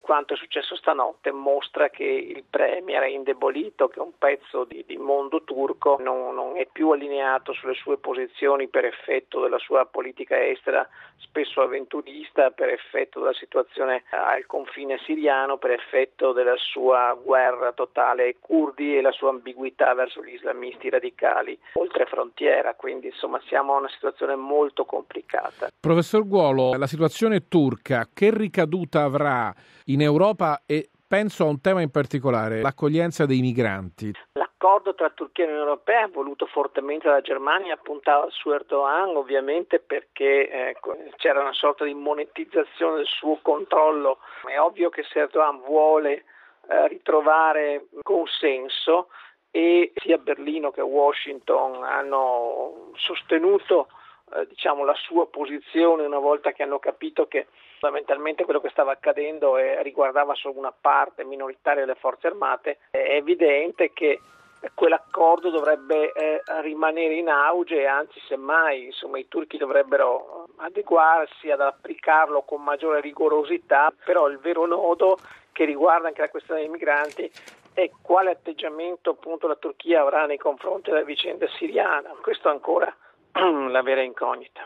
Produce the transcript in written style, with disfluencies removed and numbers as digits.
Quanto è successo stanotte mostra che il premier è indebolito, che un pezzo di mondo turco non è più allineato sulle sue posizioni per effetto della sua politica estera spesso avventurista, per effetto della situazione al confine siriano, per effetto della sua guerra totale ai curdi e la sua ambiguità verso gli islamisti radicali oltre frontiera. Quindi insomma siamo in una situazione molto complicata. Professor Guolo, la situazione turca che ricaduta avrà in Europa e penso a un tema in particolare, l'accoglienza dei migranti? L'accordo tra Turchia e Unione Europea, voluto fortemente dalla Germania, puntava su Erdogan ovviamente perché c'era una sorta di monetizzazione del suo controllo. È ovvio che se Erdogan vuole ritrovare consenso, e sia Berlino che Washington hanno sostenuto la sua posizione una volta che hanno capito che fondamentalmente quello che stava accadendo riguardava solo una parte minoritaria delle forze armate, è evidente che quell'accordo dovrebbe rimanere in auge e anzi semmai i turchi dovrebbero adeguarsi ad applicarlo con maggiore rigorosità. Però il vero nodo che riguarda anche la questione dei migranti è quale atteggiamento appunto la Turchia avrà nei confronti della vicenda siriana. Questo è ancora la vera incognita.